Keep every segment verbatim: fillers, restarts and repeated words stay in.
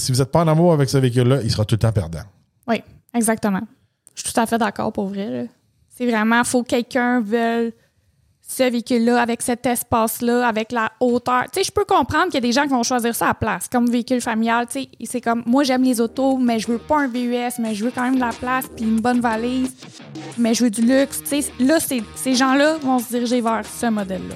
si vous n'êtes pas en amour avec ce véhicule-là, il sera tout le temps perdant. Oui, exactement. Je suis tout à fait d'accord pour vrai. Là. C'est vraiment, il faut que quelqu'un veuille ce véhicule-là, avec cet espace-là, avec la hauteur. Tu sais, je peux comprendre qu'il y a des gens qui vont choisir ça à la place, comme véhicule familial. Tu sais, c'est comme, moi, j'aime les autos, mais je veux pas un V U S, mais je veux quand même de la place puis une bonne valise, mais je veux du luxe. Tu sais, là, c'est, ces gens-là vont se diriger vers ce modèle-là.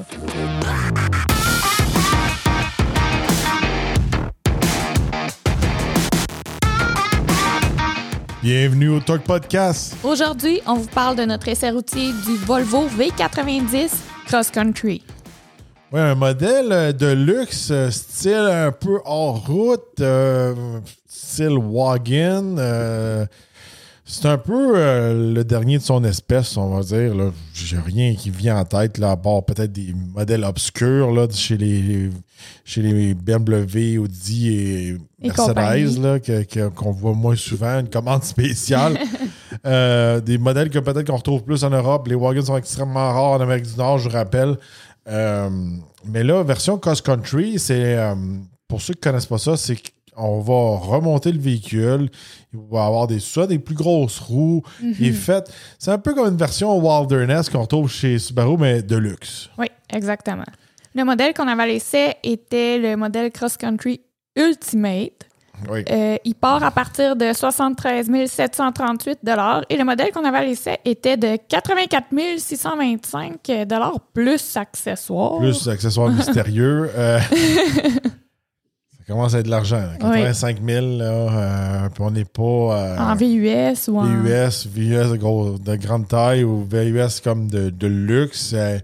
Bienvenue au Talk Podcast. Aujourd'hui, on vous parle de notre essai routier du Volvo V quatre-vingt-dix Cross Country. Oui, un modèle de luxe, style un peu hors route, euh, style wagon. Euh, c'est un peu euh, le dernier de son espèce, on va dire. Là. J'ai rien qui vient en tête, là, à part peut-être des modèles obscurs là, chez les, chez les B M W, Audi et, et Mercedes, là, que, que, qu'on voit moins souvent, une commande spéciale. euh, des modèles que peut-être qu'on retrouve plus en Europe. Les wagons sont extrêmement rares en Amérique du Nord, je vous rappelle. Euh, mais là, version Cross Country, c'est euh, pour ceux qui ne connaissent pas ça, c'est qu'on va remonter le véhicule. Il va avoir des, soit des plus grosses roues. Mm-hmm. Il est fait, c'est un peu comme une version Wilderness qu'on retrouve chez Subaru, mais de luxe. Oui, exactement. Le modèle qu'on avait à l'essai était le modèle Cross Country Ultimate. Oui. Euh, il part à partir de soixante-treize mille sept cent trente-huit dollars et le modèle qu'on avait à l'essai était de quatre-vingt-quatre mille six cent vingt-cinq dollars plus accessoires. Plus accessoires mystérieux. Euh, ça commence à être de l'argent. quatre-vingt-cinq mille, là, euh, puis on n'est pas... Euh, en V U S ou en... V U S, V U S de, gros, de grande taille ou V U S comme de, de luxe. Euh,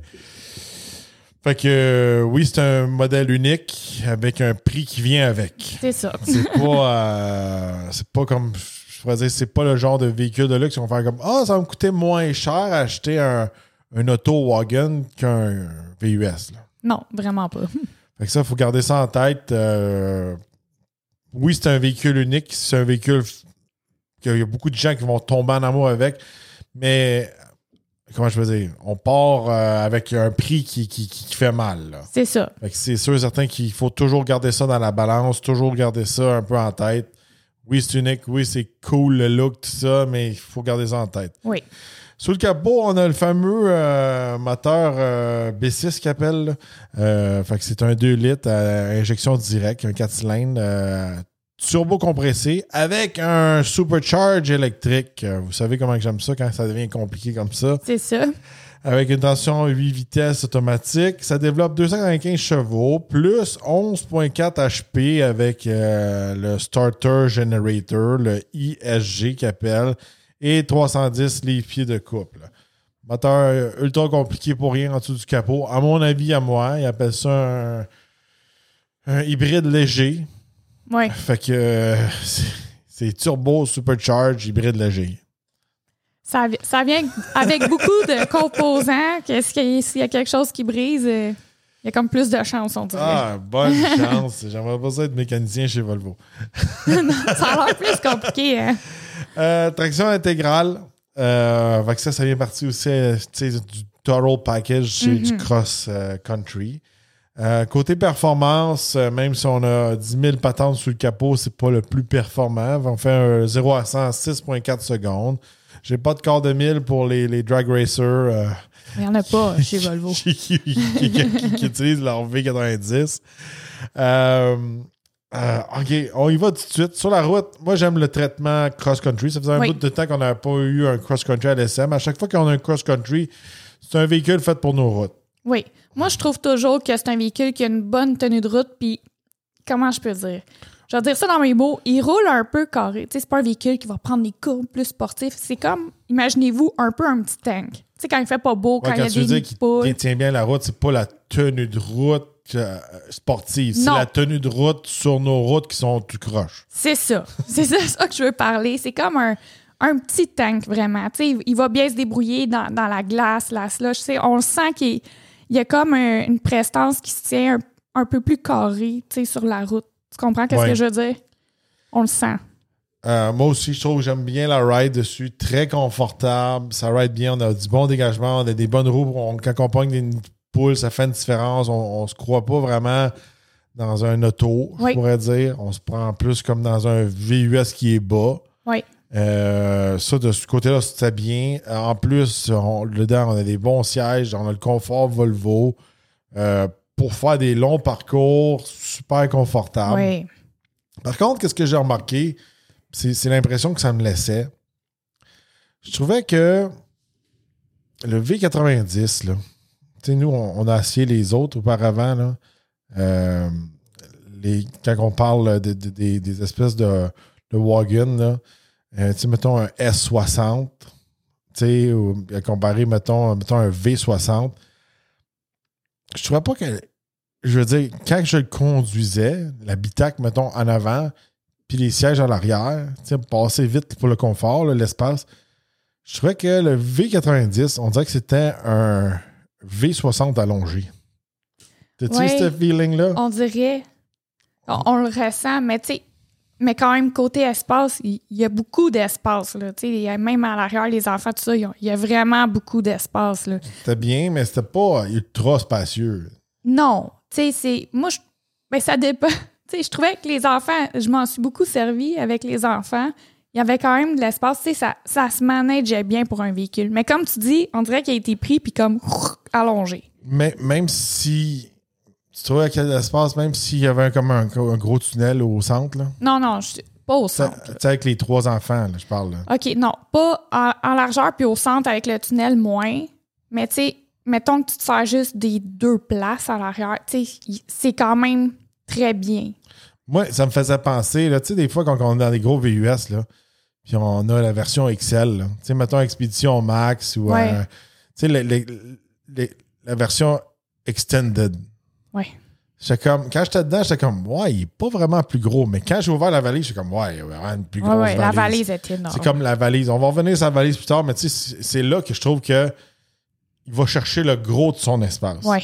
Fait que euh, oui, c'est un modèle unique avec un prix qui vient avec. C'est ça. C'est pas euh, c'est pas comme je pourrais dire, c'est pas le genre de véhicule de luxe qu'on va faire comme ah, oh, ça va me coûter moins cher acheter un, un auto wagon qu'un V U S. Là. Non, vraiment pas. Fait que ça, il faut garder ça en tête. Euh, oui, c'est un véhicule unique, c'est un véhicule qu'il y a beaucoup de gens qui vont tomber en amour avec, mais comment je peux dire? On part euh, avec un prix qui, qui, qui fait mal. Là. C'est ça. Fait que c'est sûr et certain qu'il faut toujours garder ça dans la balance, toujours garder ça un peu en tête. Oui, c'est unique, oui, c'est cool le look, tout ça, mais il faut garder ça en tête. Oui. Sous le capot, on a le fameux euh, moteur euh, B six qu'il appelle. Euh, fait que c'est un deux litres à injection directe, un quatre cylindres. Euh, turbo compressé avec un supercharge électrique. Vous savez comment j'aime ça quand ça devient compliqué comme ça. C'est ça. Avec une tension huit vitesses automatique. Ça développe deux cent quatre-vingt-quinze chevaux plus onze virgule quatre H P avec euh, le Starter Generator, le I S G qu'il appelle, et trois cent dix livres-pieds de couple. Moteur ultra compliqué pour rien en dessous du capot. À mon avis, à moi, ils appellent ça un, un hybride léger. Oui. Fait que euh, c'est, c'est turbo, supercharge, hybride léger. Ça, ça vient avec beaucoup de composants. Qu'est-ce qu'il y a, s'il y a quelque chose qui brise, il y a comme plus de chance, on dirait. Ah, bonne chance. J'aimerais pas ça être mécanicien chez Volvo. Non, ça a l'air plus compliqué. Hein? Euh, traction intégrale. Euh, fait que ça, ça vient partir aussi du Total Package chez mm-hmm. du Cross euh, Country. Euh, côté performance, euh, même si on a dix mille patentes sous le capot, c'est pas le plus performant. On fait un zéro à cent en six virgule quatre secondes. J'ai pas de quart de mille pour les, les drag racers. Euh, Il n'y en a pas chez Volvo. qui, qui, qui, qui, qui, qui utilisent leur V quatre-vingt-dix. Euh, euh, OK, on y va tout de suite. Sur la route, moi, j'aime le traitement cross-country. Ça faisait un oui. bout de temps qu'on n'avait pas eu un cross-country à l'S M. À chaque fois qu'on a un cross-country, c'est un véhicule fait pour nos routes. Oui. Moi, je trouve toujours que c'est un véhicule qui a une bonne tenue de route. Puis, comment je peux dire? Je vais dire ça dans mes mots. Il roule un peu carré. Tu sais, c'est pas un véhicule qui va prendre des courbes plus sportifs. C'est comme, imaginez-vous, un peu un petit tank. Tu sais, quand il fait pas beau, quand ouais, il y a des nids de poule. Quand tu tient bien la route, c'est pas la tenue de route euh, sportive. C'est non. la tenue de route sur nos routes qui sont tout croches. C'est ça. C'est ça, ça que je veux parler. C'est comme un, un petit tank, vraiment. Tu sais, il va bien se débrouiller dans, dans la glace, la slush. Tu sais, on le sent qu'il il y a comme un, une prestance qui se tient un, un peu plus carrée, tu sais, sur la route. Tu comprends qu'est-ce ouais. que je veux dire? On le sent. Euh, moi aussi, je trouve que j'aime bien la ride dessus. Très confortable. Ça ride bien. On a du bon dégagement. On a des bonnes roues. On, quand on pogne des poules, ça fait une différence. On ne se croit pas vraiment dans un auto, oui. je pourrais dire. On se prend plus comme dans un V U S qui est bas. Oui. Euh, ça, de ce côté-là, c'était bien. En plus, on, dedans, on a des bons sièges, on a le confort Volvo. Euh, pour faire des longs parcours, super confortable. Oui. Par contre, qu'est-ce que j'ai remarqué? C'est, c'est l'impression que ça me laissait. Je trouvais que le V quatre-vingt-dix, là, tu sais, nous, on, on a essayé les autres auparavant, là. Euh, les, quand on parle de, de, de, des espèces de, de wagon, là, euh, tu sais, mettons un S soixante, tu sais, ou comparé, mettons, mettons un V soixante, je trouvais pas que, je veux dire, quand je le conduisais, l'habitacle, mettons, en avant, puis les sièges à l'arrière, tu sais, passer vite pour le confort, là, l'espace, je trouvais que le V quatre-vingt-dix, on dirait que c'était un V soixante allongé. T'as-tu ouais, ce feeling-là? On dirait. On, on le ressent, mais tu sais, mais quand même, côté espace, il y, y a beaucoup d'espace. Là, même à l'arrière, les enfants, tout ça, il y a vraiment beaucoup d'espace. Là. C'était bien, mais c'était pas ultra spacieux. Non. Tu sais, c'est. Moi, je, ben, ça dépend. Tu sais, je trouvais que les enfants, je m'en suis beaucoup servi avec les enfants. Il y avait quand même de l'espace. Tu sais, ça, ça se manageait bien pour un véhicule. Mais comme tu dis, on dirait qu'il a été pris puis comme allongé. Mais même si. Tu trouvais qu'il y a de l'espace, même s'il y avait comme un, un gros tunnel au centre, là? Non, non, je, pas au centre. Tu sais, avec les trois enfants, là, je parle. Là. OK, non, pas en, en largeur puis au centre avec le tunnel moins. Mais tu sais, mettons que tu te sers juste des deux places à l'arrière. Tu sais, c'est quand même très bien. Moi, ça me faisait penser, là, tu sais, des fois, quand on est dans des gros V U S, là, puis on a la version X L, tu sais, mettons Expedition Max ou, ouais. euh, tu sais, les, les, les, la version Extended. Oui. J'étais comme, quand j'étais dedans, j'étais comme, ouais, il est pas vraiment plus gros. Mais quand j'ai ouvert la valise, j'étais comme, ouais, il y a vraiment une plus grosse ouais, ouais, valise. La valise est énorme. C'est comme la valise. On va revenir sur la valise plus tard, mais tu sais, c'est là que je trouve que il va chercher le gros de son espace. Oui.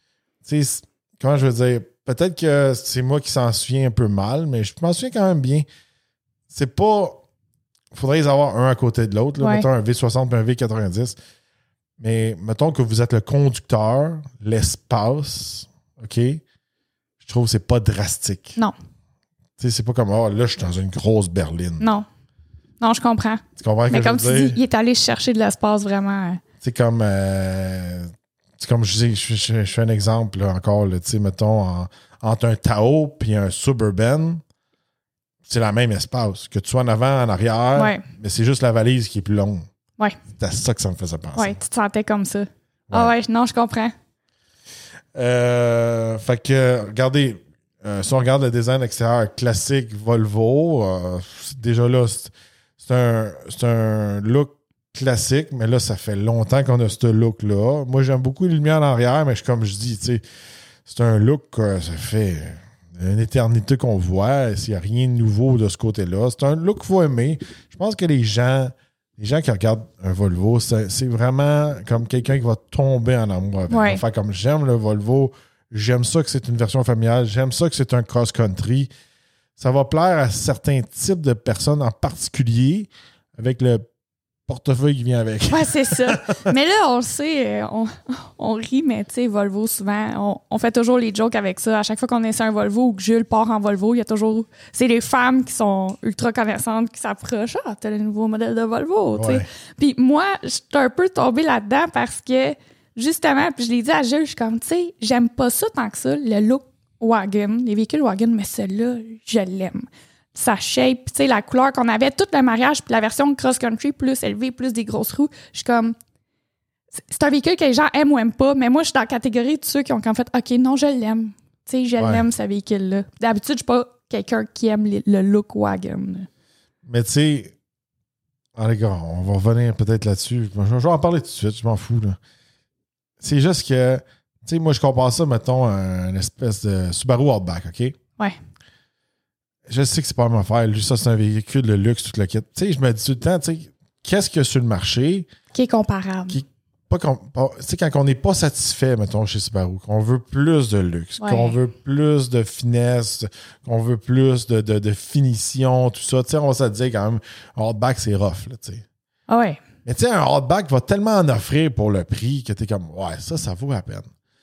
Tu sais, comment je veux dire, peut-être que c'est moi qui s'en souviens un peu mal, mais je m'en souviens quand même bien. C'est pas. Il faudrait les avoir un à côté de l'autre. Là. Ouais. Mettons un V soixante et un V quatre-vingt-dix. Mais mettons que vous êtes le conducteur, l'espace, OK? Je trouve que c'est pas drastique. Non. Tu sais, c'est pas comme, oh, là, je suis dans une grosse berline. Non. Non, je comprends. Tu comprends Mais que comme je veux tu dire? dis, il est allé chercher de l'espace vraiment. C'est comme, euh, c'est comme, je, dis, je, je, je fais un exemple là, encore, tu sais, mettons, en, entre un Tao et un Suburban, c'est la même espace. Que tu sois en avant, en arrière, ouais. mais c'est juste la valise qui est plus longue. Oui. C'est à ça que ça me faisait penser. Oui, tu te sentais comme ça. Ouais. Ah ouais, non, je comprends. Euh, fait que, regardez, euh, si on regarde le design extérieur classique Volvo, euh, déjà là, c'est, c'est, un, c'est un look classique, mais là, ça fait longtemps qu'on a ce look-là. Moi, j'aime beaucoup les lumières en arrière, mais je, comme je dis, tu sais, c'est un look, euh, ça fait une éternité qu'on voit. S'il n'y a rien de nouveau de ce côté-là, c'est un look qu'il faut aimer. Je pense que les gens... Les gens qui regardent un Volvo, c'est, c'est vraiment comme quelqu'un qui va tomber en amour avec. Ouais. Enfin, comme j'aime le Volvo, j'aime ça que c'est une version familiale, j'aime ça que c'est un cross-country. Ça va plaire à certains types de personnes en particulier avec le portefeuille qui vient avec. Ouais, c'est ça. Mais là, on le sait, on, on rit, mais tu sais, Volvo, souvent, on, on fait toujours les jokes avec ça. À chaque fois qu'on essaie un Volvo ou que Jules part en Volvo, il y a toujours... C'est les femmes qui sont ultra connaissantes qui s'approchent. Ah, t'as le nouveau modèle de Volvo, tu sais. Ouais. Puis moi, je suis un peu tombée là-dedans parce que, justement, puis je l'ai dit à Jules, je suis comme, tu sais, j'aime pas ça tant que ça, le look wagon, les véhicules wagon, mais celui-là, je l'aime. Sa shape, tu sais, la couleur qu'on avait, tout le mariage, puis la version cross-country plus élevée, plus des grosses roues. Je suis comme... C'est un véhicule que les gens aiment ou aiment pas, mais moi, je suis dans la catégorie de ceux qui ont comme fait « OK, non, je l'aime. » Tu sais, je ouais. l'aime, ce véhicule-là. D'habitude, je suis pas quelqu'un qui aime les, le look wagon. Mais tu sais, ah, les gars, on va revenir peut-être là-dessus. Je vais en parler tout de suite, je m'en fous. Là. C'est juste que, tu sais, moi, je compare ça, mettons, à une espèce de Subaru Outback, OK? Ouais. Je sais que c'est pas la même affaire. Lui, ça, c'est un véhicule de luxe, tout le kit. Tu sais, je me dis tout le temps, tu sais, qu'est-ce qu'il y a sur le marché? Qui est comparable. Qui, pas, pas, tu sais, quand on n'est pas satisfait, mettons, chez Subaru, qu'on veut plus de luxe, ouais. qu'on veut plus de finesse, qu'on veut plus de, de, de finition, tout ça, tu sais, on va se dire quand même, un Outback, c'est rough, là, tu sais. Ah ouais. Mais tu sais, un Outback va tellement en offrir pour le prix que t'es comme, ouais, ça, ça vaut la peine.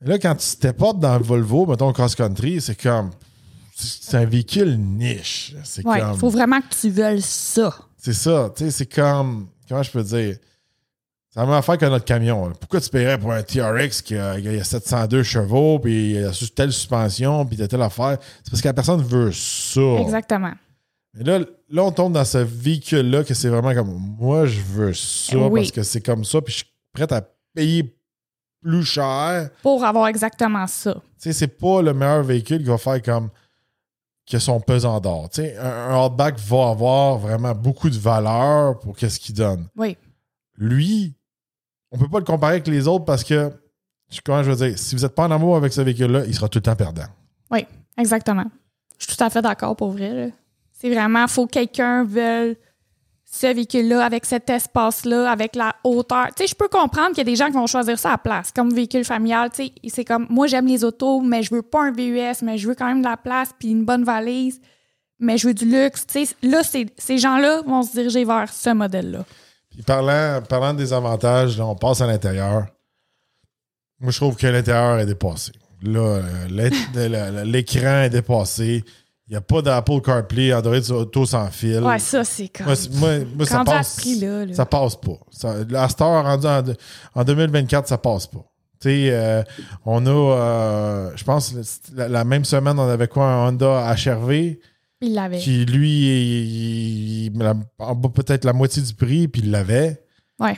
Là, quand tu step up dans le Volvo, mettons cross-country, c'est comme... C'est un véhicule niche. C'est ouais, comme... faut vraiment que tu veuilles ça. C'est ça, tu sais, c'est comme... Comment je peux dire? C'est la même affaire que notre camion. Là. Pourquoi tu paierais pour un T R X qui a, qui a sept cent deux chevaux, puis il a telle suspension, puis telle affaire? C'est parce que la personne veut ça. Exactement. Et là, là, on tombe dans ce véhicule-là que c'est vraiment comme moi, je veux ça Oui. parce que c'est comme ça, puis je suis prête à payer plus cher. Pour avoir exactement ça. Tu sais, c'est pas le meilleur véhicule qui va faire comme que son pesant d'or. Tu sais, un, un Outback va avoir vraiment beaucoup de valeur pour qu'est-ce qu'il donne. Oui. Lui, on peut pas le comparer avec les autres parce que, comment je veux dire, si vous n'êtes pas en amour avec ce véhicule-là, il sera tout le temps perdant. Oui, exactement. Je suis tout à fait d'accord pour vrai. Là. C'est vraiment, faut que quelqu'un veuille ce véhicule-là, avec cet espace-là, avec la hauteur. Tu sais, je peux comprendre qu'il y a des gens qui vont choisir ça à la place, comme véhicule familial. Tu sais, c'est comme, moi, j'aime les autos, mais je veux pas un V U S, mais je veux quand même de la place puis une bonne valise, mais je veux du luxe. Tu sais, là, c'est, ces gens-là vont se diriger vers ce modèle-là. Puis parlant, parlant des avantages, là, on passe à l'intérieur. Moi, je trouve que l'intérieur est dépassé. Là, l'écran est dépassé. Il n'y a pas d'Apple CarPlay, Android Auto sans fil. Ouais, ça, c'est comme... Moi, moi, moi ça passe, à ce prix-là, là. ça passe pas. Ça, à cette heure, rendu en, en deux mille vingt-quatre, ça passe pas. Tu sais, euh, on a, euh, je pense, la, la même semaine, on avait quoi, un Honda H R V? Il l'avait. Qui, lui, il, il, il, en bas peut-être la moitié du prix, puis il l'avait. Ouais.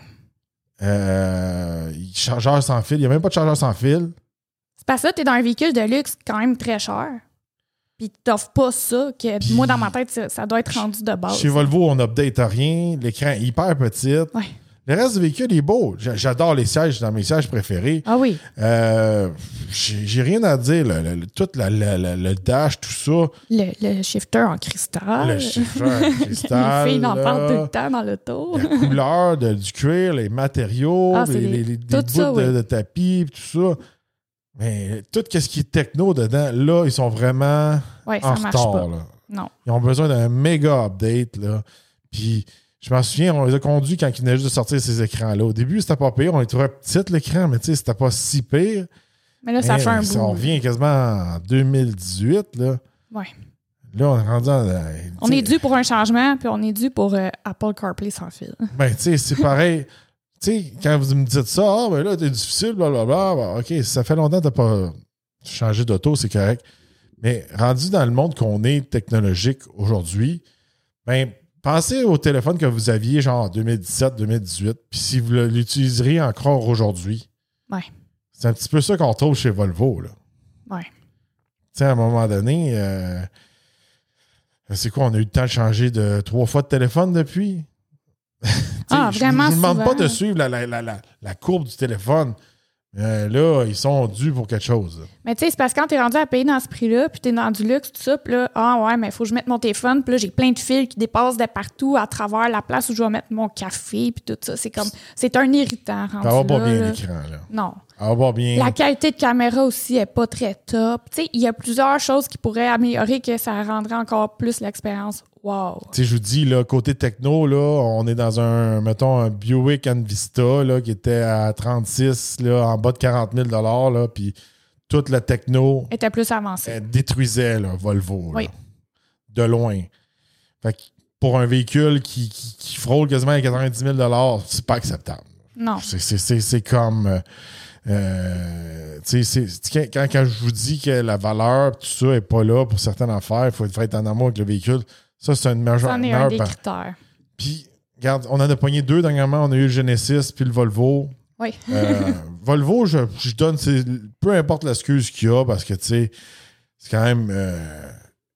Euh, il chargeur sans fil. Il n'y a même pas de chargeur sans fil. C'est parce que là, tu es dans un véhicule de luxe quand même très cher. Puis tu n'offres pas ça, que Puis, moi, dans ma tête, ça, ça doit être rendu de base. Chez Volvo, on n'update rien. L'écran est hyper petit. Ouais. Le reste du véhicule est beau. J'adore les sièges, dans mes sièges préférés. Ah oui. Euh, j'ai, j'ai rien à dire. Le, le, tout la, la, la, le dash, tout ça. Le, le shifter en cristal. Le shifter en cristal. Les filles en là, parlent tout le temps dans l'auto. La couleur de, du cuir, les matériaux, Ah, les, les, les, les tout bouts ça, de, oui. de tapis, tout ça. Mais tout ce qui est techno dedans, là, ils sont vraiment ouais, en ça marche retard. pas. Là. Non. Ils ont besoin d'un méga update. Là. Puis, je m'en souviens, on les a conduits quand ils venaient juste de sortir ces écrans-là. Au début, c'était pas pire. On les trouvait petites, l'écran, mais tu sais, c'était pas si pire. Mais là, ça mais, fait un ça, bout. on revient quasiment en deux mille dix-huit. Là, ouais. là on est rendu en, On est dû pour un changement, puis on est dû pour euh, Apple CarPlay sans fil. Ben, tu sais, c'est pareil. Tu sais, quand vous me dites ça, ah, ben là, t'es difficile, blablabla. Ben, OK, ça fait longtemps que t'as pas changé d'auto, c'est correct. Mais rendu dans le monde qu'on est technologique aujourd'hui, ben, pensez au téléphone que vous aviez genre en deux mille dix-sept deux mille dix-huit, puis si vous l'utiliseriez encore aujourd'hui. Ouais. C'est un petit peu ça qu'on trouve chez Volvo, là. Ouais. Tu sais, à un moment donné, euh, c'est quoi, on a eu le temps de changer de trois fois de téléphone depuis? Ah, je vraiment ne vous demande souvent. pas de suivre la, la, la, la, la courbe du téléphone. Euh, là, ils sont dus pour quelque chose. Mais tu sais, c'est parce que quand t'es rendu à payer dans ce prix-là, puis t'es dans du luxe, tout ça, puis là, ah ouais, mais il faut que je mette mon téléphone, puis là, j'ai plein de fils qui dépassent de partout à travers la place où je vais mettre mon café, puis tout ça. C'est comme, c'est un irritant rendu Ça va pas là, bien là. l'écran, là. Non. Ça va pas bien. La qualité de caméra aussi est pas très top. Tu sais, il y a plusieurs choses qui pourraient améliorer que ça rendrait encore plus l'expérience. Wow. Tu sais, je vous dis, là, côté techno, là, on est dans un, mettons, un Buick Envista, là, qui était à trente-six, là, en bas de quarante mille dollars, là, puis toute la techno Était plus avancé. elle détruisait, là, Volvo, là, Oui. de loin. Fait que pour un véhicule qui, qui, qui frôle quasiment à quatre-vingt-dix mille dollars, c'est pas acceptable. Non. C'est, c'est, c'est, c'est comme... Euh, euh, tu sais, c'est, quand, quand je vous dis que la valeur, tout ça, n'est pas là pour certaines affaires, il faut être en amour avec le véhicule. Ça, c'est une majeure. Ça en est un des critères. Puis, regarde, on en a pogné deux dernièrement. On a eu le Genesis puis le Volvo. Oui. euh, Volvo, je, je donne, c'est, peu importe l'excuse qu'il y a, parce que, tu sais, c'est quand même euh,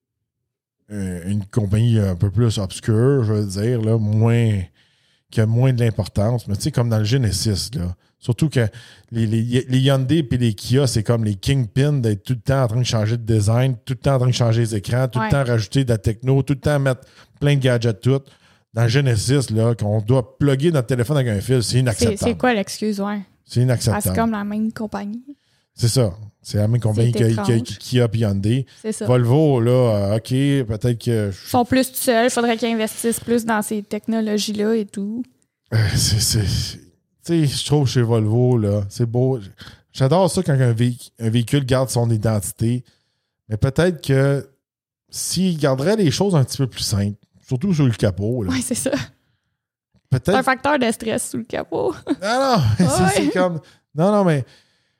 une compagnie un peu plus obscure, je veux dire, là, moins, qui a moins de l'importance. Mais tu sais, comme dans le Genesis, là. Surtout que les, les, les Hyundai et les Kia, c'est comme les kingpins d'être tout le temps en train de changer de design, tout le temps en train de changer les écrans, tout ouais. le temps rajouter de la techno, tout le temps mettre plein de gadgets tout. Dans le Genesis, là, qu'on doit plugger notre téléphone avec un fil, c'est inacceptable. C'est, c'est quoi l'excuse, ouais? C'est inacceptable. Ah, c'est comme la même compagnie. C'est ça. C'est la même compagnie que, que, que Kia et Hyundai. C'est ça. Volvo, là, euh, OK, peut-être que... Ils sont plus tout seuls. Il faudrait qu'ils investissent plus dans ces technologies-là et tout. Euh, c'est... c'est... Tu sais, je trouve chez Volvo, là, c'est beau. j'adore ça quand un, véhicule, un véhicule garde son identité. Mais peut-être que s'il garderait les choses un petit peu plus simples, surtout sur le capot. Oui, c'est ça. Peut-être... C'est un facteur de stress sous le capot. Non, non, ouais. c'est, c'est comme... Non, non, mais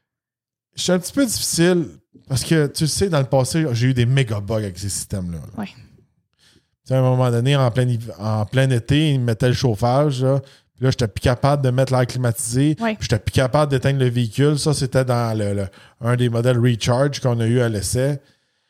je suis un petit peu difficile parce que, tu sais, dans le passé, j'ai eu des méga bugs avec ces systèmes-là. Oui. Tu sais, à un moment donné, en plein, en plein été, ils me mettaient le chauffage, là. Puis là, j'étais plus capable de mettre l'air climatisé. Oui. Puis j'étais plus capable d'éteindre le véhicule. Ça, c'était dans le, le, un des modèles Recharge qu'on a eu à l'essai.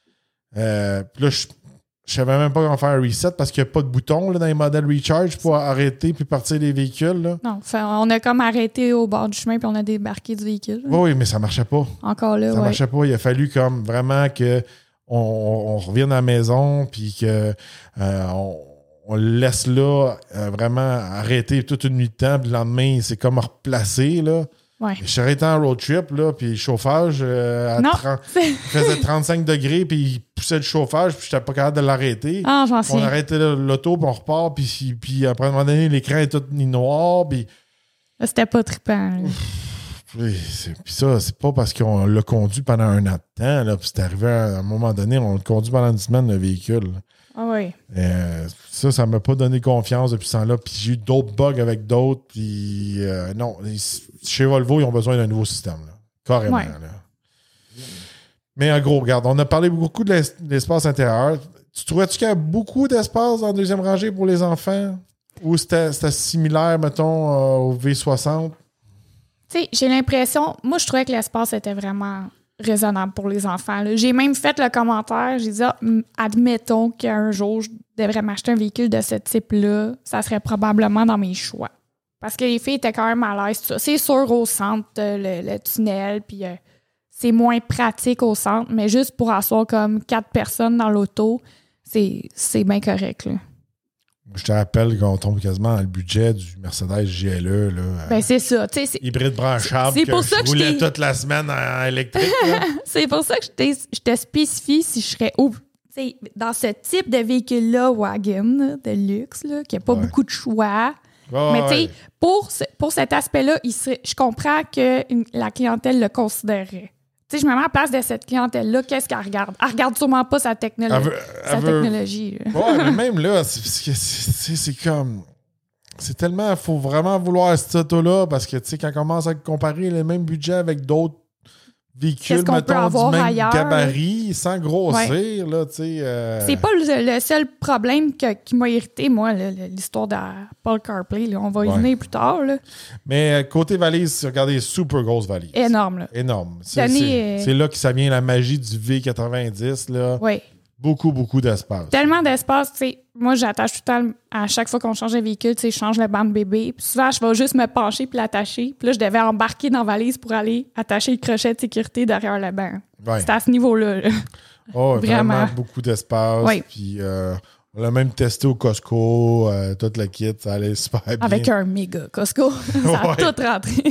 Euh, puis là, je ne savais même pas comment faire un reset parce qu'il n'y a pas de bouton là, dans les modèles Recharge pour arrêter puis partir les véhicules. Là. Non, on a comme arrêté au bord du chemin puis on a débarqué du véhicule. Oui, oui, mais ça ne marchait pas. Encore là, Ça ouais. marchait pas. Il a fallu comme vraiment que on, on revienne à la maison puis que euh, on, on le laisse là euh, vraiment arrêter toute une nuit de temps. Puis le lendemain, c'est comme replacé. Là. Ouais. Je suis arrêté en road trip, là, puis le chauffage, euh, à non, trente, il faisait trente-cinq degrés, puis il poussait le chauffage, puis j'étais pas capable de l'arrêter. Ah, j'en sais. On arrêtait l'auto, puis on repart, puis, puis après, à un moment donné, l'écran est tout noir, puis... Là, c'était pas trippant. Puis, puis ça, c'est pas parce qu'on l'a conduit pendant un an de temps, là, puis c'est arrivé à un moment donné, on l'a conduit pendant une semaine, le véhicule. Là. Ah oui. Euh, ça, ça m'a pas donné confiance depuis ce temps-là. Puis j'ai eu d'autres bugs avec d'autres. Puis euh, non, chez Volvo, ils ont besoin d'un nouveau système. Là. Carrément. Ouais. Là. Mais en gros, regarde, on a parlé beaucoup de l'espace intérieur. Tu trouvais-tu qu'il y a beaucoup d'espace en deuxième rangée pour les enfants? Ou c'était, c'était similaire, mettons, euh, au V soixante? Tu sais, j'ai l'impression... Moi, je trouvais que l'espace était vraiment... raisonnable pour les enfants. Là. J'ai même fait le commentaire, j'ai dit ah, admettons qu'un jour je devrais m'acheter un véhicule de ce type-là, ça serait probablement dans mes choix. Parce que les filles étaient quand même à l'aise. C'est sûr au centre, le, le tunnel, puis euh, c'est moins pratique au centre, mais juste pour asseoir comme quatre personnes dans l'auto, c'est, c'est bien correct. Là. Je te rappelle qu'on tombe quasiment dans le budget du Mercedes G L E. Là, ben, c'est ça. C'est, hybride branchable c'est que pour ça je que roulais je toute la semaine en électrique. C'est pour ça que je, je te spécifie si je serais où. Dans ce type de véhicule-là, wagon, de luxe, là, qui n'a pas ouais. beaucoup de choix. Oh, mais tu sais, ouais. pour, ce, pour cet aspect-là, il serait, je comprends que une, la clientèle le considérerait. Tu sais, je me mets en place de cette clientèle-là, qu'est-ce qu'elle regarde? Elle regarde sûrement pas sa, technolo- elle veut, sa elle veut... technologie. Oui, mais même là, c'est, c'est, c'est, c'est comme... C'est tellement... Il faut vraiment vouloir cette auto-là parce que, tu sais, quand on commence à comparer le même budget avec d'autres véhicules, mettons, du même ailleurs, gabarit, sans grossir, ouais. là, tu sais... Euh... C'est pas le, le seul problème que, qui m'a irrité, moi, le, le, l'histoire d'Apple CarPlay. Là. On va y ouais. venir plus tard, là. Mais côté valise, regardez, super grosse valise. Énorme, là. Énorme. C'est, c'est, euh... c'est là que ça vient la magie du V quatre-vingt-dix, là. Oui. Beaucoup, beaucoup d'espace. Tellement d'espace, tu sais. Moi, j'attache tout le temps, à chaque fois qu'on change de véhicule, tu sais, je change le banc de bébé. Puis souvent, je vais juste me pencher puis l'attacher. Puis là, je devais embarquer dans la valise pour aller attacher le crochet de sécurité derrière le banc. Ouais. C'était à ce niveau-là. Là. Oh, vraiment. vraiment beaucoup d'espace. Oui. Puis euh, on l'a même testé au Costco, euh, toute la kit, ça allait super bien. Avec un méga Costco. Ça a ouais. tout rentré.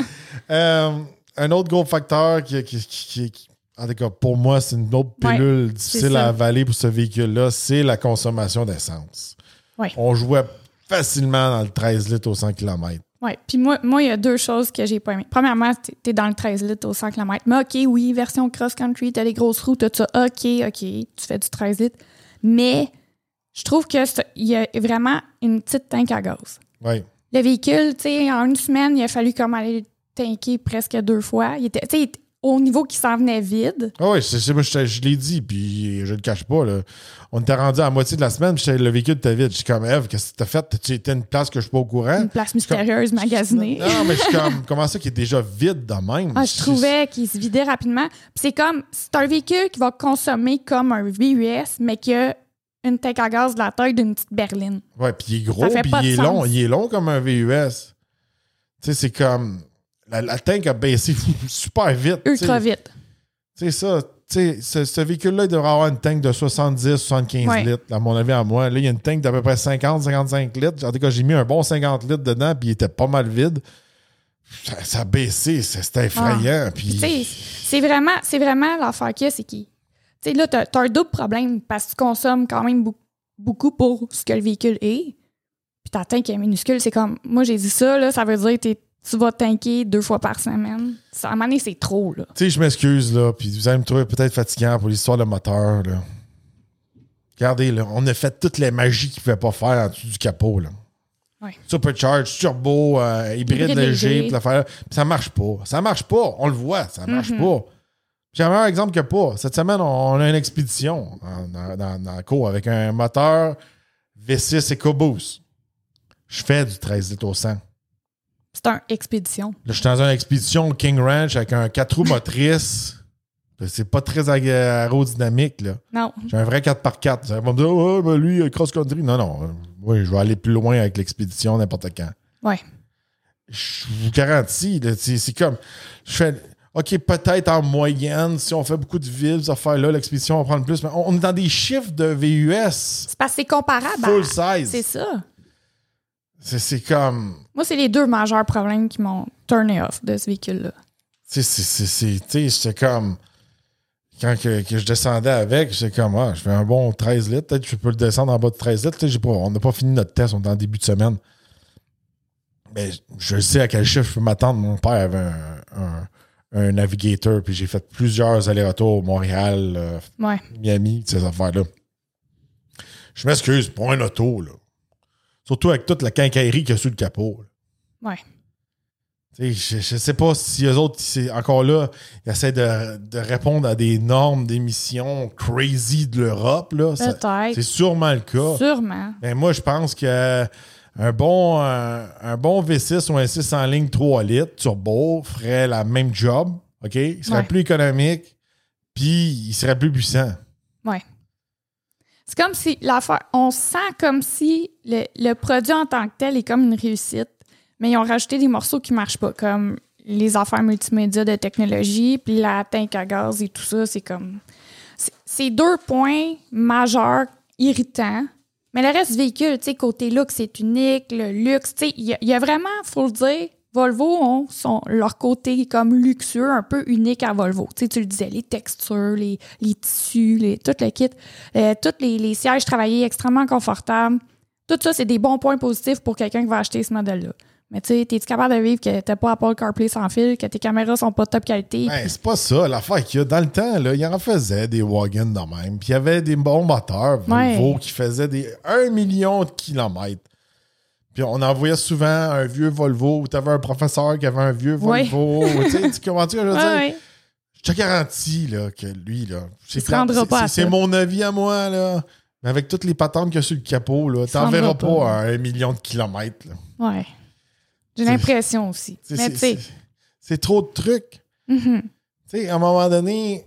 euh, un autre gros facteur qui... qui, qui, qui en tout cas, pour moi, c'est une autre pilule ouais, difficile à avaler pour ce véhicule-là, c'est la consommation d'essence. Ouais. On jouait facilement dans le treize litres au cent kilomètres. Oui, puis moi, moi, il y a deux choses que j'ai pas aimées. Premièrement, t'es dans le treize litres au cent kilomètres. Mais OK, oui, version cross-country, t'as les grosses roues, t'as ça. OK, OK, tu fais du treize litres. Mais je trouve qu'il y a vraiment une petite tank à gaz. Oui. Le véhicule, tu sais, en une semaine, il a fallu comme aller tanker presque deux fois. Il était, tu sais, au niveau qui s'en venait vide. Ah oui, c'est, c'est, moi, je, je l'ai dit, puis je le cache pas. Là. On était rendu à la moitié de la semaine, puis le véhicule était vide. Je suis comme, Eve, qu'est-ce que t'as fait? Tu étais une place que je suis pas au courant? Une place mystérieuse, comme, magasinée. Non, non, mais je suis comme, comment ça qui est déjà vide de même? Ah, je trouvais qu'il se vidait rapidement. Puis c'est comme, c'est un véhicule qui va consommer comme un V U S, mais qui a une tank à gaz de la taille d'une petite berline. Ouais, puis il est gros, puis il est long. Sens. Il est long comme un V U S. Tu sais, c'est comme... La, la tank a baissé super vite. Ultra t'sais. vite. C'est ça. Tu sais, ce, ce véhicule-là, il devrait avoir une tank de soixante-dix à soixante-quinze ouais. litres, à mon avis, à moi. Là, il y a une tank d'à peu près cinquante à cinquante-cinq litres. En tout cas, j'ai mis un bon cinquante litres dedans, puis il était pas mal vide. Ça, ça a baissé. C'était effrayant. Ah. Puis... C'est vraiment, c'est vraiment l'affaire qu'il y a, c'est qu'il... Tu sais, là, t'as, t'as un double problème parce que tu consommes quand même beaucoup, beaucoup pour ce que le véhicule est. Puis ta tank est minuscule. C'est comme... Moi, j'ai dit ça, là, ça veut dire que t'es tu vas tanker deux fois par semaine. Ça, à un moment donné, c'est trop, là. Tu sais, je m'excuse, là, puis vous allez me trouver peut-être fatigant pour l'histoire de moteur, là. Regardez, là, on a fait toutes les magies qu'il ne pouvait pas faire en dessous du capot, là. Ouais. Supercharge, turbo, euh, hybride, Hybride léger, léger. puis l'affaire. Puis ça marche pas. Ça marche pas. On le voit, ça marche Mm-hmm. pas. J'ai un meilleur exemple que pas. Cette semaine, on a une expédition en- dans, dans, dans la cour avec un moteur V six EcoBoost. Je fais du treize litres au cent. C'est un expédition. Là, je suis dans une expédition au King Ranch avec un quatre roues motrices. C'est pas très ag- aérodynamique, là. Non. J'ai un vrai quatre par quatre. Ça va me dire, oh, ben lui, cross-country. Non, non. Oui, je vais aller plus loin avec l'expédition n'importe quand. Ouais. Je vous garantis, là, c'est, c'est comme. Je fais. OK, peut-être en moyenne, si on fait beaucoup de villes, ces affaires-là, l'expédition va prendre plus. Mais on, on est dans des chiffres de V U S C'est parce que c'est comparable full à... size. C'est ça. C'est, c'est comme. Moi, c'est les deux majeurs problèmes qui m'ont turné off de ce véhicule-là. Tu sais, c'est, c'est, c'est, tu sais, j'étais comme. Quand que, que je descendais avec, j'étais comme, ah, je fais un bon treize litres. Peut-être que je peux le descendre en bas de treize litres. Tu sais, j'ai pas, on n'a pas fini notre test, on est en début de semaine. Mais je sais à quel chiffre je peux m'attendre. Mon père avait un, un, un Navigator, puis j'ai fait plusieurs allers-retours Montréal, euh, Ouais. Miami, ces affaires-là. Je m'excuse, pour un auto, là. Surtout avec toute la quincaillerie qu'il y a sur le capot. Là. Ouais. Tu sais, je ne sais pas si eux autres, c'est encore là, ils essaient de, de répondre à des normes d'émissions crazy de l'Europe. Là. Ça- Peut-être. c'est sûrement le cas. Sûrement. Mais moi, je pense que un bon, un, un bon V six ou un six en ligne trois litres turbo ferait la même job. OK? Il serait Ouais. plus économique, puis il serait plus puissant. Ouais. C'est comme si l'affaire... On sent comme si le, le produit en tant que tel est comme une réussite, mais ils ont rajouté des morceaux qui ne marchent pas, comme les affaires multimédia de technologie, puis la tank à gaz et tout ça, c'est comme... C'est, c'est deux points majeurs irritants. Mais le reste du véhicule, tu sais, côté look, c'est unique, le luxe, tu sais, il y, a- il y a vraiment, faut le dire, Volvo ont son, leur côté comme luxueux, un peu unique à Volvo. Tu sais, tu le disais, les textures, les, les tissus, les, tout le kit, euh, tous les, les sièges travaillés extrêmement confortables. Tout ça, c'est des bons points positifs pour quelqu'un qui va acheter ce modèle-là. Mais tu sais, es-tu capable de vivre que t'as pas Apple CarPlay sans fil, que tes caméras sont pas de top qualité? Ben, c'est pas ça. L'affaire qu'il y a dans le temps, là, il en faisait des wagons de même. Puis il y avait des bons moteurs Volvo Ouais. qui faisaient des un million de kilomètres. Puis on envoyait souvent un vieux Volvo où tu avais un professeur qui avait un vieux Ouais. Volvo. Tu sais, tu comprends ce que je veux Ouais, dire? ouais. Je te garantis là, que lui, là, c'est, Il se rendra c'est- pas à c'est, c'est ça. mon avis à moi, là. Mais avec toutes les patentes qu'il y a sur le capot, là, se t'en verras rendra pas, pas. à un million de kilomètres. Là. Ouais. J'ai C'est- l'impression aussi. C'est, Mais c'est, tu sais, c'est- c'est trop de trucs. mhm. Tu sais, à un moment donné,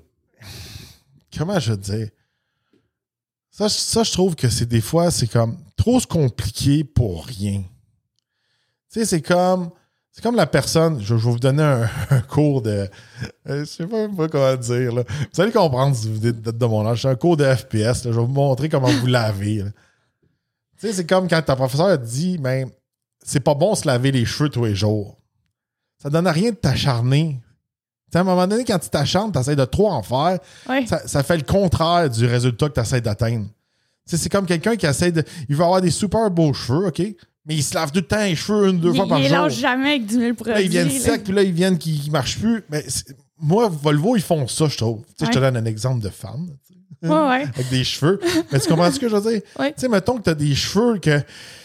comment je veux te dire? Ça, je- ça, je trouve que c'est des fois, c'est comme trop se compliquer pour rien. Tu sais, c'est comme. C'est comme la personne. Je, je vais vous donner un, un cours de. euh, je sais pas, pas comment dire. Là. Vous allez comprendre si vous êtes de mon âge. C'est un cours de F P S. Là. Je vais vous montrer comment vous lavez. là. Tu sais, c'est comme quand ta professeure te dit, ben, c'est pas bon se laver les cheveux tous les jours. Ça donne à rien de t'acharner. Tu sais, à un moment donné, quand tu t'acharnes, tu essaies de trop en faire. Ouais. Ça, ça fait le contraire du résultat que tu essaies d'atteindre. Tu sais, c'est comme quelqu'un qui essaie de. Il veut avoir des super beaux cheveux, OK? Mais il se lave tout le temps les cheveux une, deux Il, fois par il jour. lâche jamais avec dix mille produits. Là, ils viennent là. secs, puis là, ils viennent qui ne marchent plus. Mais c'est- moi, Volvo, ils font ça, je trouve. Tu sais, Ouais. je te donne un exemple de femme, tu sais, Ouais, ouais. avec des cheveux. Mais tu comprends ce que je veux dire? Ouais. Tu sais, mettons que tu as des cheveux que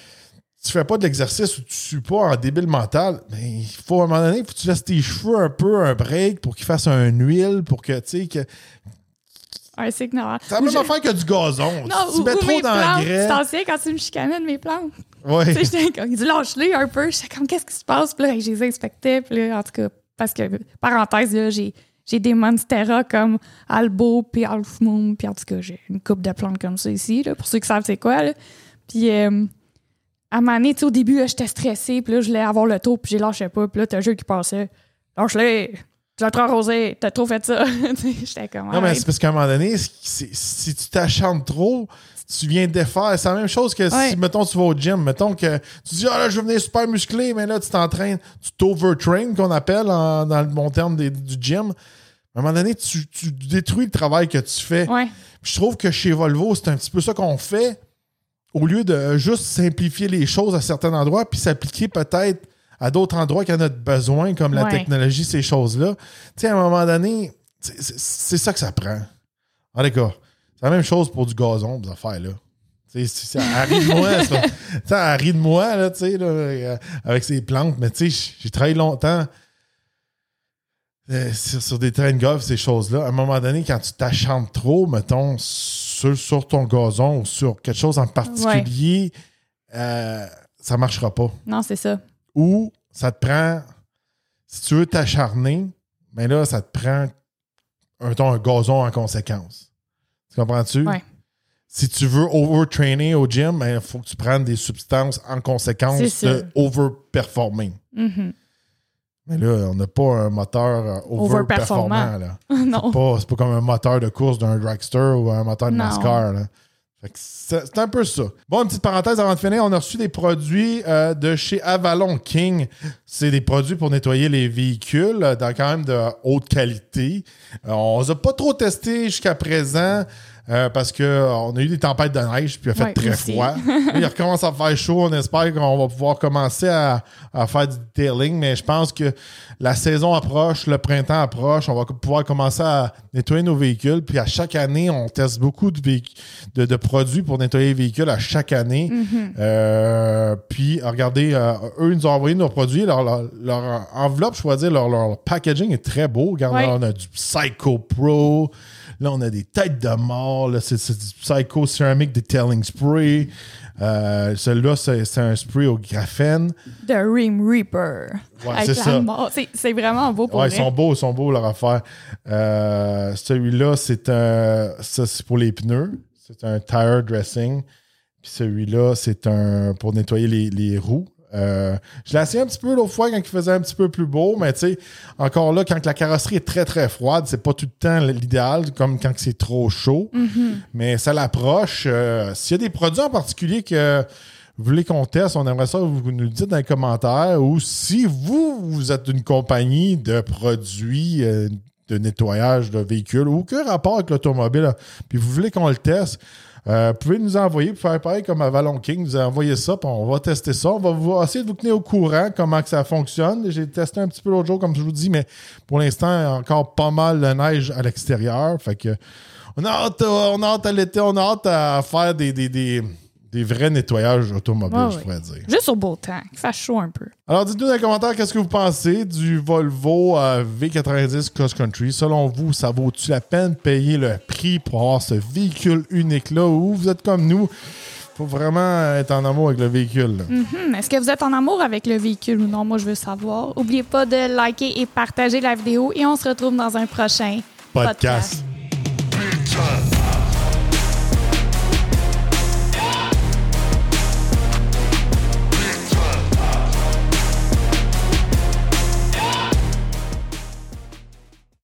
tu fais pas de l'exercice ou tu suis pas en débile mental, mais il faut à un moment donné, il faut que tu laisses tes cheveux un peu un break pour qu'ils fassent un huile, pour que, tu sais, que. Ouais, c'est ignorant. C'est la même Je- affaire que du gazon. Non, si tu ou, mets ou trop mes plantes. d'engrais. Tu t'en souviens quand tu me chicanais de mes plantes? Ouais. Tu sais, j'étais comme, il dit lâche-les un peu. J'étais comme, qu'est-ce qui se passe? Puis là, je les inspectais. Puis là, en tout cas, parce que, parenthèse, là, j'ai, j'ai des Monstera comme Albo puis Half Moon. Puis en tout cas, j'ai une coupe de plantes comme ça ici, là, pour ceux qui savent c'est quoi. Là. Puis euh, à un moment donné, tu sais, au début, là, j'étais stressée. Puis là, je voulais avoir le tour. Puis je lâchais pas. Puis là, t'as un jeu qui passait. Lâche-les! Tu l'as trop arrosé. T'as trop fait ça. J'étais comme, Non, mais arrête. c'est parce qu'à un moment donné, c'est- c'est- si tu t'acharnes trop, tu viens défaire. C'est la même chose que Ouais. si, mettons, tu vas au gym. Mettons que tu dis, ah là, je veux venir super musclé, mais là, tu t'entraînes, tu t'overtrain, qu'on appelle en- dans le bon terme des- du gym. À un moment donné, tu, tu détruis le travail que tu fais. Ouais. Puis je trouve que chez Volvo, c'est un petit peu ça qu'on fait, au lieu de juste simplifier les choses à certains endroits, puis s'appliquer peut-être à d'autres endroits qu'il y en a besoin, comme la ouais. technologie, ces choses-là. Tu sais, à un moment donné, c'est, c'est, c'est ça que ça prend. En tout cas, c'est la même chose pour du gazon, ces affaires-là. Tu sais, ça rit de moi. Ça rit de moi, là, tu sais, là, avec ses plantes. Mais tu sais, j'ai travaillé longtemps euh, sur, sur des terrains de golf, ces choses-là. À un moment donné, quand tu t'acharnes trop, mettons, sur, sur ton gazon ou sur quelque chose en particulier, ouais. euh, ça ne marchera pas. Non, c'est ça. Ou ça te prend, si tu veux t'acharner, mais là, ça te prend un, un gazon en conséquence. Tu comprends-tu? Oui. Si tu veux overtrainer au gym, il ben, faut que tu prennes des substances en conséquence de overperforming. Mm-hmm. Mais là, on n'a pas un moteur overperformant. Là. Non. C'est pas, c'est pas comme un moteur de course d'un dragster ou un moteur de non. NASCAR. Là. Fait que c'est, c'est un peu ça. Bon, une petite parenthèse avant de finir. On a reçu des produits euh, de chez Avalon King. C'est des produits pour nettoyer les véhicules euh, dans quand même de haute qualité. Euh, on ne les a pas trop testés jusqu'à présent. Euh, parce qu'on a eu des tempêtes de neige puis il a fait ouais, très aussi. froid. Là, il recommence à faire chaud. On espère qu'on va pouvoir commencer à, à faire du detailing, mais je pense que la saison approche, le printemps approche. On va pouvoir commencer à nettoyer nos véhicules. Puis à chaque année, on teste beaucoup de, véhic- de, de produits pour nettoyer les véhicules à chaque année. Mm-hmm. Euh, puis regardez, euh, eux, ils nous ont envoyé nos produits. Leur, leur, leur enveloppe, je pourrais dire, leur, leur packaging est très beau. Regarde, ouais. Là, on a du Psycho Pro. Là, on a des têtes de mort. Là, c'est, c'est du Psycho Ceramic Detailing Spray. Euh, celui-là, c'est, c'est un spray au graphène. The Rim Reaper. Ouais, c'est ça. C'est, c'est vraiment beau pour ouais, vrai. Ils sont beaux, ils sont beaux, leur affaire. Euh, celui-là, c'est un, ça, c'est pour les pneus. C'est un tire dressing. Puis celui-là, c'est un pour nettoyer les, les roues. Euh, je l'ai essayé un petit peu l'autre fois quand il faisait un petit peu plus beau, mais tu sais, encore là, quand la carrosserie est très très froide, c'est pas tout le temps l'idéal, comme quand c'est trop chaud. Mm-hmm. Mais ça l'approche. Euh, s'il y a des produits en particulier que vous voulez qu'on teste, on aimerait ça que vous nous le dites dans les commentaires. Ou si vous, vous êtes une compagnie de produits euh, de nettoyage de véhicules ou aucun rapport avec l'automobile, puis vous voulez qu'on le teste, Euh, vous pouvez nous envoyer, pour faire pareil comme à Avalon King, nous envoyer ça, puis on va tester ça. On va vous, essayer de vous tenir au courant comment que ça fonctionne. J'ai testé un petit peu l'autre jour, comme je vous dis, mais pour l'instant, il y a encore pas mal de neige à l'extérieur. Fait que on a hâte, on a hâte à l'été, on a hâte à faire des, des, des, des vrais nettoyages automobiles, ouais, je pourrais oui. dire. Juste au beau temps, qu'il fasse chaud un peu. Alors, dites-nous dans les commentaires qu'est-ce que vous pensez du Volvo euh, V quatre-vingt-dix Cross Country. Selon vous, ça vaut-tu la peine de payer le prix pour avoir ce véhicule unique-là ou vous êtes comme nous? Il faut vraiment être en amour avec le véhicule. Mm-hmm. Est-ce que vous êtes en amour avec le véhicule ou non? Moi, je veux savoir. N'oubliez pas de liker et partager la vidéo et on se retrouve dans un prochain podcast. podcast.